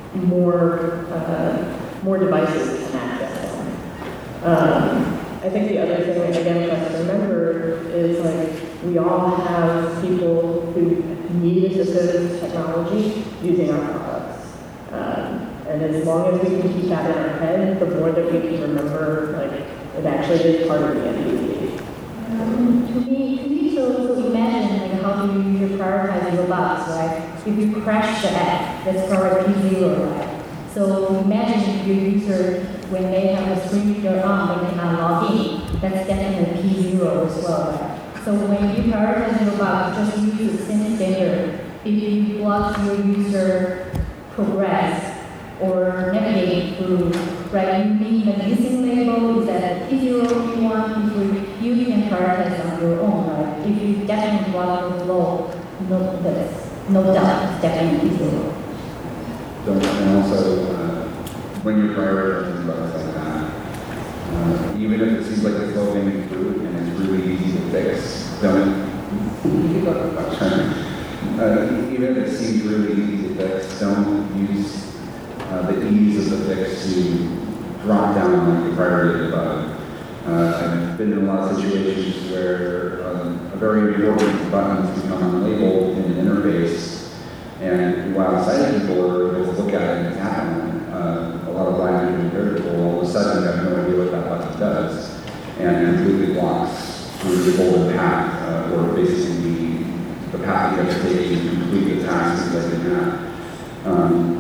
Speaker 4: more devices can access them. I think the other thing, again, for us to remember is like we all have people who need assistive technology using our products. And as long as we can keep that in our head, the more that we can remember, like, it actually is part of the MVP.
Speaker 3: To me, so imagine like how do you prioritize your box, right? If you crash the app, that's priority P0, right? So imagine your user, when they have a screen reader on, they cannot log in. That's definitely P0 as well, right? So when you prioritize your box, just use the same standard. If you block your user progress or navigate through, right, you need a missing label, is that P0, P1, P3, you can prioritize on your own, right? If you definitely block the flow, no doubt, it's definitely P0.
Speaker 2: And also, when you're prioritizing bugs like that, even if it seems like it's low hanging fruit and it's really easy to fix, even if it seems really easy to fix, don't use the ease of the fix to drop down like the priority of the bug. I've been in a lot of situations where a very important button has become unlabeled in an interface. And while sighted people are able to look at it and tap on it, a lot of blind and impaired people all of a sudden have no idea what that button does and completely blocks through the golden path, or basically the path that you have to take to complete the task that you have.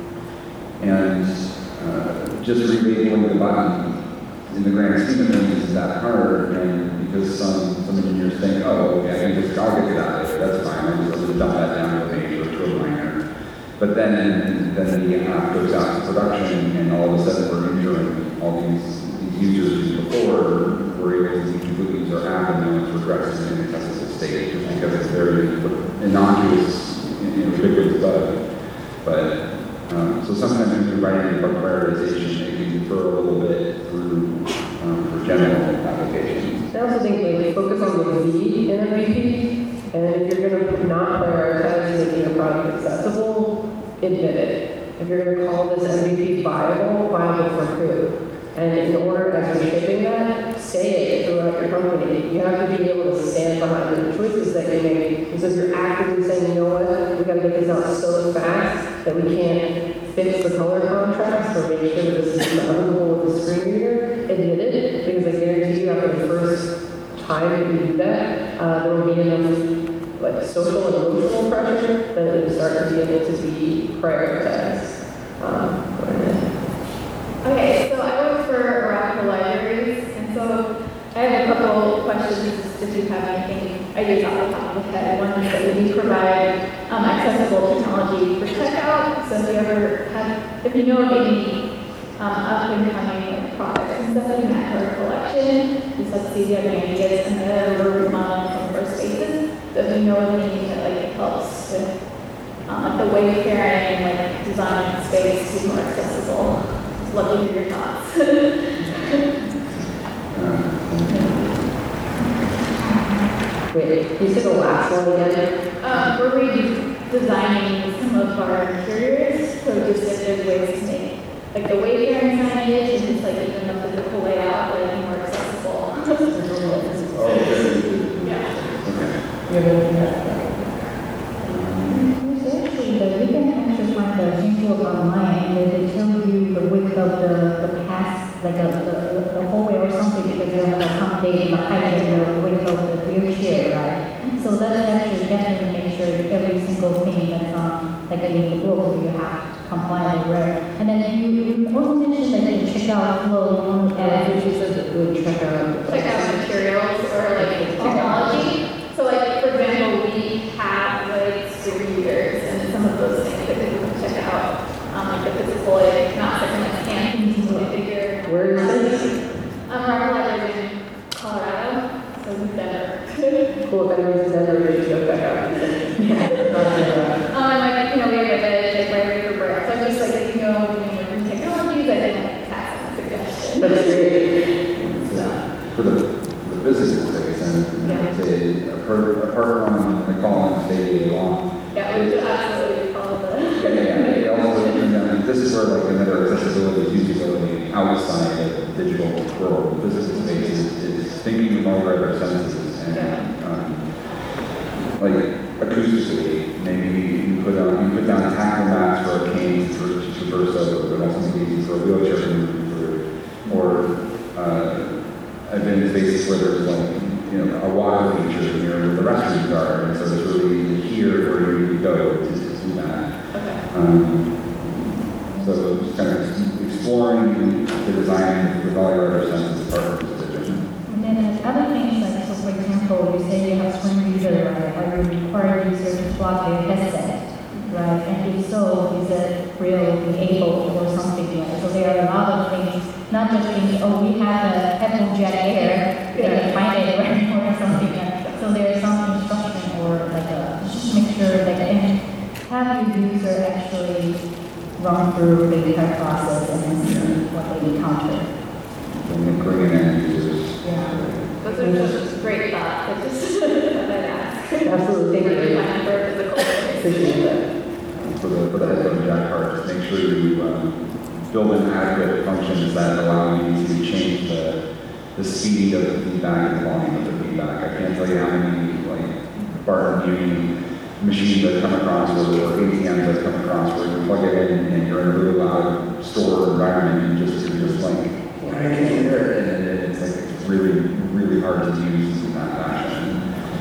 Speaker 2: Just relabeling the button in the grand scheme of things is that hard, and because some engineers think, oh, okay, I'll get it out of there, that's fine, I'll just dump that down to a page or to a liner. But then the app goes out to production, and all of a sudden we're injuring all these users who before were able to completely use our app, and now it's regressed in an accessible state, just because it's very innocuous, ubiquitous bug. But so sometimes when you're writing about prioritization, maybe you defer a little bit through for general applications.
Speaker 1: I also think like focus on the V in MVP, and if you're going to not prioritize making a product accessible, admit it. If you're going to call this MVP viable for who? And in order, as you're shipping that, say it throughout your company. You have to be able to stand behind the choices that you make. Because if you're actively saying, you know what, we got to get this out so fast that we can't fix the color contrast or make sure that this is navigable with the screen reader, admit it. Because I guarantee you, after the first time that you do that, there will be enough like social and emotional pressure that it will start to be able to be prioritized.
Speaker 7: Okay, so I work for Oracle Libraries, and so I have a couple questions if you have anything ideas off the top of the head. One is that we provide accessible technology for checkout. So if you know of any up and coming products and stuff that you can add to our collection, just let's see if you have any ideas, and then we're remodeling some of our spaces. So if you know of anything that helps with the wayfaring and designing the space to be more accessible. Love to hear your thoughts.
Speaker 1: Wait, can you say the last one again?
Speaker 7: We're redesigning some of our interiors, so just if there's ways to make the wayfaring signage and just even the physical layout more accessible.
Speaker 3: You can actually find the handbook online, and they tell you the width of the path, the hallway or something, because you have to accommodate the height and the width of the wheelchair, right? So that's actually definitely make sure every single thing that's on, in the book, you have to comply with where. And then you also mentioned that you check out flow,
Speaker 1: Which is a good check out.
Speaker 7: Check out materials or technology. So for example, we have screen readers and some of those things that people can check out. The physical, not something scan figure.
Speaker 1: Where is this?
Speaker 7: Our library in Colorado, so we've Denver.
Speaker 1: Cool, if anyone's in Denver,
Speaker 2: another accessibility to usability outside of the digital world. The physical space is thinking with all of our senses and like acoustically, maybe you put down tactile mats for a cane to traverse over, but also maybe for a wheelchair to move through, or I've been in spaces where there's like, a water feature near where the restrooms are, and so it's really here where you go to do that.
Speaker 7: Okay.
Speaker 2: So just kind of exploring the design with all your other senses as part of this decision.
Speaker 3: And then other things like, so for example, you say you have screen reader, right? Are you required user to plug their headset, right? And if so, is it really able or something like that? So there are a lot of things, not just thinking, oh, we have a headphone jack here, you can find it or something like that. So there's some instruction or like just make sure like, and have your user actually run through the entire process and then see what they encounter.
Speaker 2: And bringing in users.
Speaker 3: Yeah.
Speaker 7: Those are just great thoughts. I just thought I'd ask.
Speaker 1: Absolutely, thank you.
Speaker 7: Plan for physical space.
Speaker 1: Appreciate that.
Speaker 2: For the headphone jack part, just make sure you build in adequate functions that allow you to change the speed of the feedback and the volume of the feedback. I can't tell you how many like Barton Beauty machines I've come across or ATMs I've come across where you plug it in and you're in a really loud store environment and you're just like, I can't hear it, and it's like it's really hard to use in that fashion.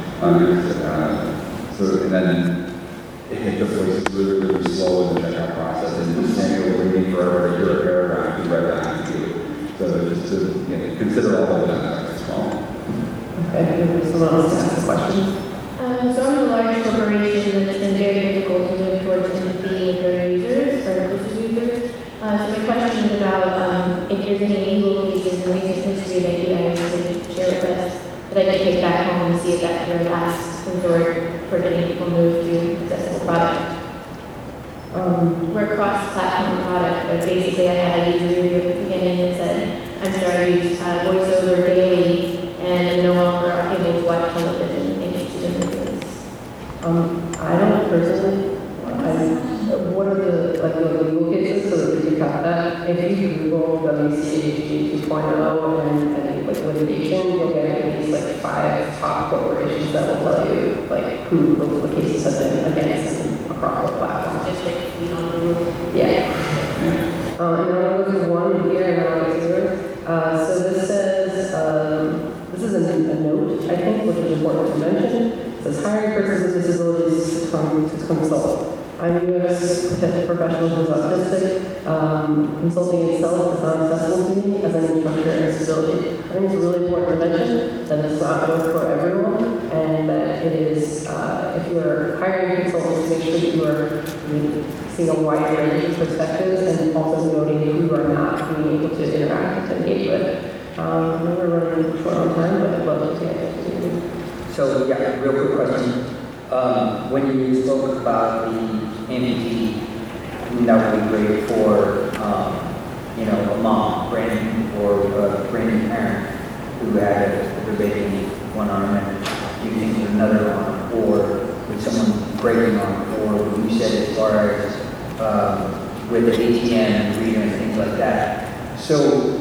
Speaker 2: So and then it just was really slow in the checkout process, and just saying we're waiting forever to hear a paragraph to write back to you. So just to consider all of that as well.
Speaker 1: Okay, maybe someone else to ask a question.
Speaker 5: So I'm a large corporation and it's been very difficult to move towards empathy with their users or inclusive users. So my question is about if there's any legal cases in recent history that you guys could share with us that I could take back home and see if that's your last resort for getting people moved to accessible product. We're a cross-platform product, but basically I had a user review at the beginning that said, I'm sorry, I use VoiceOver daily and I'm no longer able to watch television and interested in videos.
Speaker 1: I don't personally, what are the legal cases so that we can cut that? If you Google WCAG 2.0 and like litigation, you'll get at least like 5 top corporations that will tell you like who the cases have been against and across the platform.
Speaker 5: Just like we don't know.
Speaker 1: Yeah. And I want to look at one here and I'll get here. So this says, this is a note, I think, which is important to mention. It says, hiring persons with disabilities to consult. I'm a U.S. professional who's autistic. Consulting itself is not accessible to me as an instructor in disability. I think it's really important to mention that it's not work for everyone, and that it is, if you're hiring consultants, make sure that you are seeing a wide range of perspectives and also noting who you are not being able to interact with and engage with. We're running short on time, but I'd love to get it.
Speaker 8: So, yeah, real quick question. When you spoke about the amputee, that would be great for, a mom, or a brand new parent who had a baby, one arm and you think another arm, or with someone breaking arm, or what you said as far as with the ATM reader and things like that. So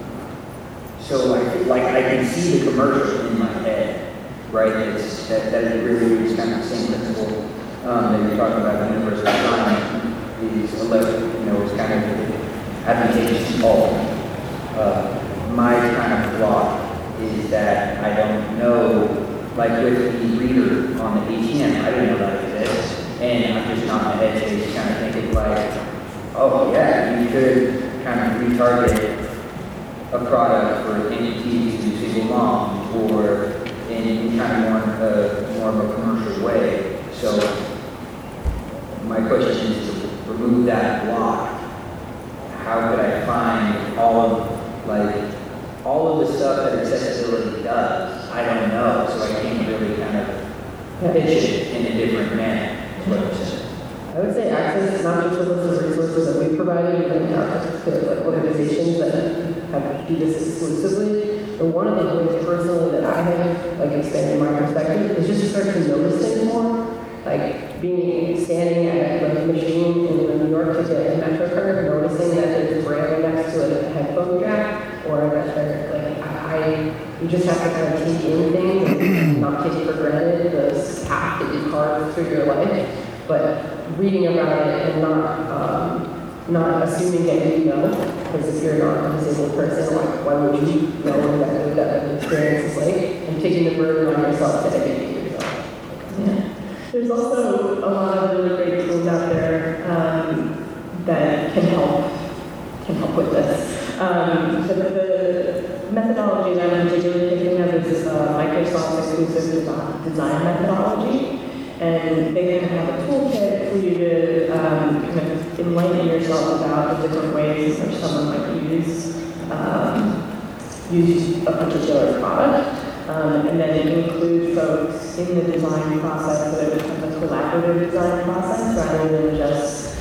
Speaker 8: I can see the commercial in my head, right? It's that really is kind of the same principle that you're talking about. Universal design is is kind of advantageous to all. My kind of flaw is that I don't know, like with the reader on the ATM, I didn't know that exists, and I'm just not in the headspace kind of thinking like, oh yeah, you could kind of retarget a product for amputees to single moms, or in kind of more of a commercial way. So my question is to remove that block. How could I find all of the stuff that accessibility does? I don't know, so I can't really kind of pitch it in a different manner. Is what I'm saying.
Speaker 1: I would say access is not just to the resources that we provided, but access to organizations that have do this exclusively. And one of the ways personally that I have expanded my perspective is just to start to notice things more. Like standing at a machine in New York to get a Metro card, noticing that there's a brand next to a headphone jack, or that they're like, you just have to kind of take in things and not take for granted the path that you carve through your life, but reading about it and not assuming that you know, because if you're not a disabled person, like, why would you know exactly what that experience is like, and taking the burden on yourself to educate yourself.
Speaker 4: Yeah. There's also a lot of really great tools out there that can help with this. The methodology that I'm particularly thinking of is Microsoft exclusive design methodology. And they can have a toolkit for you to kind of enlighten yourself about the different ways in which someone might use a particular product. And then include folks in the design process so that it becomes a collaborative design process rather than just,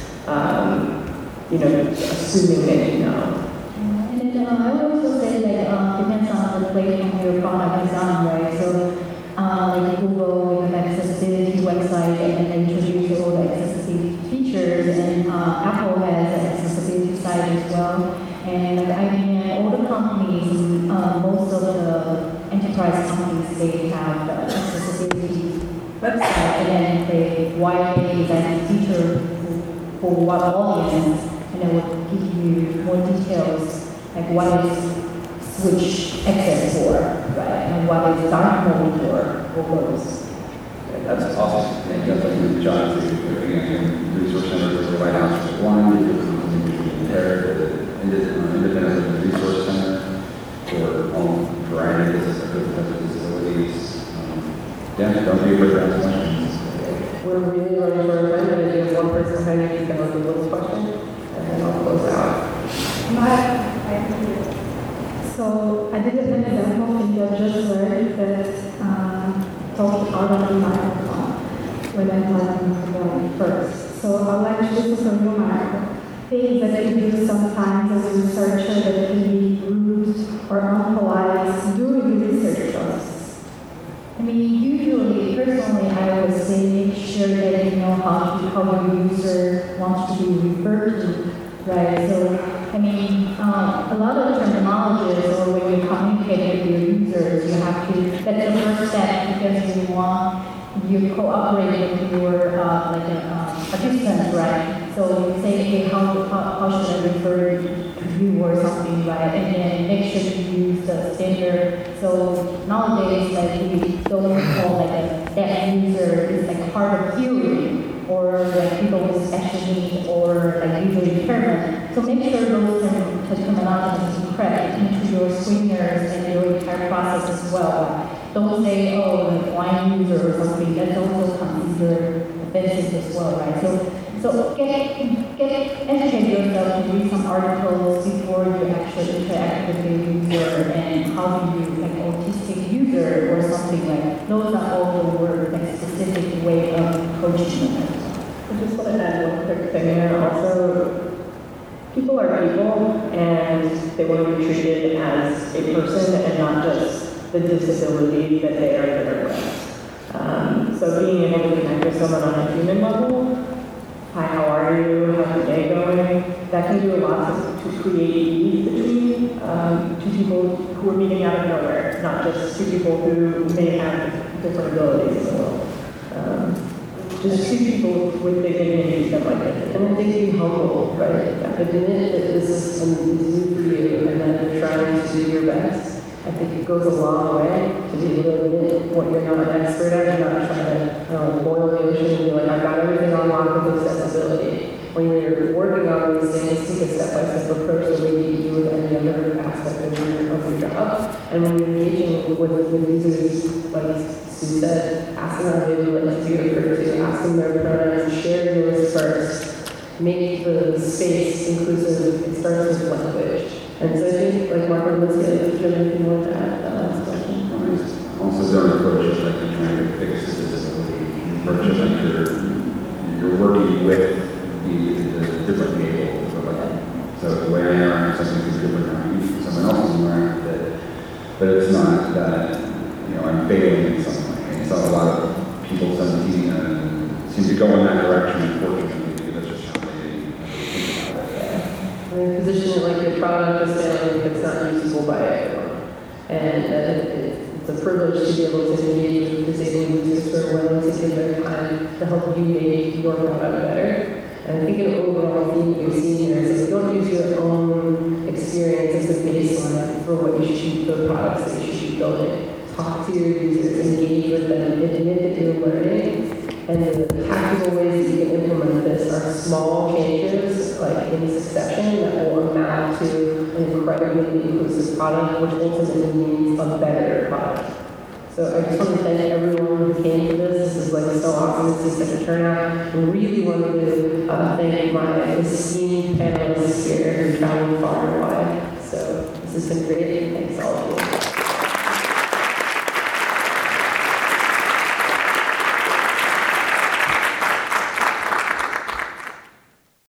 Speaker 4: assuming that you know.
Speaker 3: And then I would also say that depends on the platform your product is on, right? So like Google with accessibility website and introduce all the accessibility features, and Apple has an accessibility site as well. And like IBM, all the companies, most of the enterprise companies, they have the accessibility website, and then they widely design feature for what audience, and it will give you more details, like what is switch access for, right, and what is dark mode for, all those.
Speaker 2: That's awesome. And definitely John, again, resource center for the White House for blind, independent of the resource center for all variety of disabilities. Don't be afraid to ask questions.
Speaker 1: We're really running for a time, and if you have one person behind you, you can ask a little question, and then I'll close out.
Speaker 7: So I did an example in the just learned that talked out of the microphone when I'm talking first. So I'd like to listen from your microphone. Things that you do sometimes as a researcher that can be rude or unpolite during the research process.
Speaker 3: I mean, usually, personally, I would say make sure that you know how your user wants to be referred to, right? So, I mean, a lot of terminologies, or when you communicate with your users, you have to, that's the first step, because you cooperate with your participants, right? So you say, hey, how should I refer to you or something, right? And then make sure you use the standard. So nowadays, like we don't call like a deaf user, it's like hard of hearing, or like people with special needs, or like visual impairment. So make sure those terminologies are correct into your screeners and your entire process as well. Don't say, oh, like blind user or something. That's also considered offensive as well, right? So educate yourself to read some articles before you actually interact with the user, and how do you like autistic user or something like. Those are all the words, like specific way of approaching them.
Speaker 4: I just want to add one quick thing there. Also, people are people, and they want to be treated as a person and not just the disability that they are living with. So being able to connect with someone on a human level, hi, how are you? How's your day going? That can do a lot to create ease between two people who are meeting out of nowhere, not just two people who may have different abilities in the world. Just two people with dignity and stuff like that.
Speaker 1: And I think be humble, right? Admit that this is something new for you, and that you're trying to do your best. I think it goes a long way to be able to admit what you're not an expert at. You're not trying to boil the ocean and be like, I've got everything on lock with accessibility. When you're working on these things, take a step-by-step approach the way you do with any other aspect of your job. And when you're engaging with users, like Sue said, ask them how they would like to be referred to, ask them their pronouns, share yours first, make the space inclusive. It starts with language. And so I think, like Marco, let's get anything more to add to that last question.
Speaker 2: Also, don't approach it like you're trying to fix the disability. Approach it like you're working with the different people. So the way I interact with something is different than I use someone else's interact with it. But it's not that, I'm failing in some way. I saw a lot of people 17 and seem to go in that direction, unfortunately, because that's just how they think about it.
Speaker 1: I mean, position it like your product is saying it's not usable by everyone. And it's a privilege to be able to engage with disabled users who are willing to give their time to help you make your product better. And I think an overall theme you're seeing here is don't use your own experience as a baseline for what you should, the products that you should be building. Talk to your users, engage with them, admit that you're learning, and the practical ways that you can implement this are small changes, like in succession, that will amount to an incredibly inclusive product, which ultimately means a better product. So I just want to thank everyone who came to this. This is like so awesome to see such a turnout. I really wanted to thank my esteemed panelists here who traveled far and wide. So this has been great. Thanks all of you.